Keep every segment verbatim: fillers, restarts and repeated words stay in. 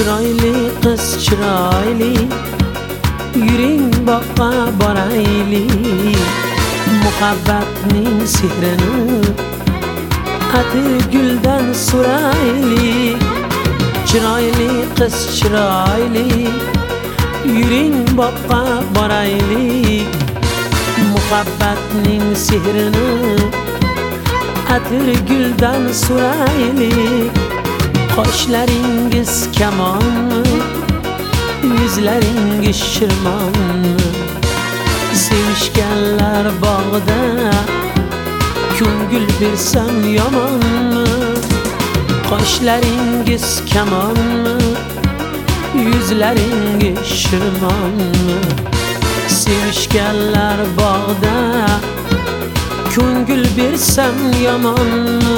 Chiroyli qiz chiroyli, yuring boqqa boraylik. Muhabbatning sehrini atir guldan so'raylik. Chiroyli qiz chiroyli, yuring boqqa boraylik. Muhabbatning sehrini atir guldan so'raylik. Qoshlaringiz kamonmi, yuzlaringiz shirmonmi? Sevishganlar bog'ida ko'ngil bersam yomonmi? Qoshlaringiz kamonmi, yuzlaringiz shirmonmi? Sevishganlar bog'ida ko'ngil bersam yomonmi?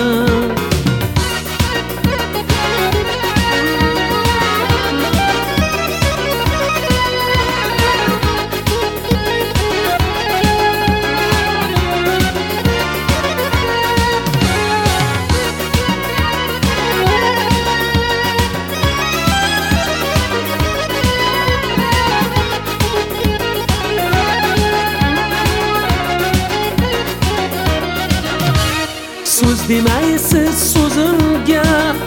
So'z demaysiz so'zimga,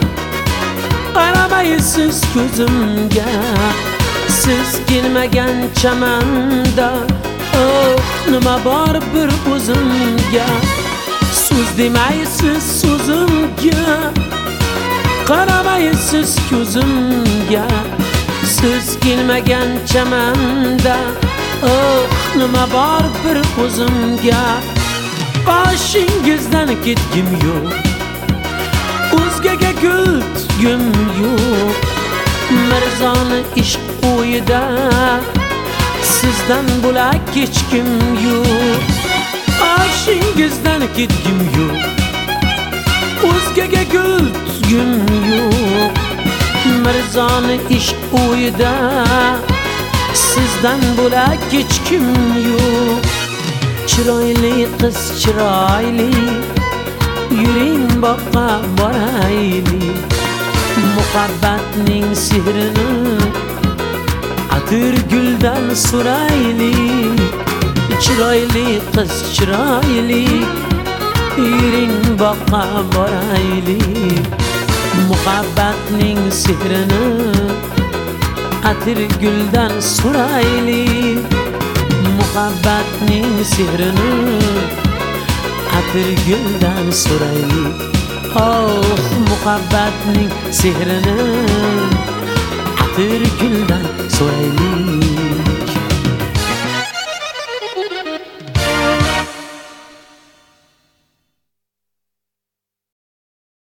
qaramaysiz ko'zimga. Siz kelmagan chamanda, oh nima bor bir o'zimga. So'z demaysiz so'zimga, qaramaysiz ko'zimga. Siz kelmagan chamanda, oh nima bor bir o'zimga. Qoshingizdan ketgim yo'q, o'zgaga gul tutgim yo'q. Mirzoni ishq qo'yida sizdan bo'lak hech kim yo'q. Qoshingizdan ketgim yo'q, o'zgaga gul tutgim yo'q. Mirzoni ishq qo'yida sizdan bo'lak hech kim yo'q. Chiroyli qiz chiroyli, yuring boqqa boraylik. Muhabbatning sehrini atir guldan so'raylik. Chiroyli qiz chiroyli, yuring boqqa boraylik. Muhabbatning sehrini atir guldan so'raylik. Muhabbatning sehrini atir guldan so'raylik. Oh, muhabbatning sehrini atir guldan so'raylik.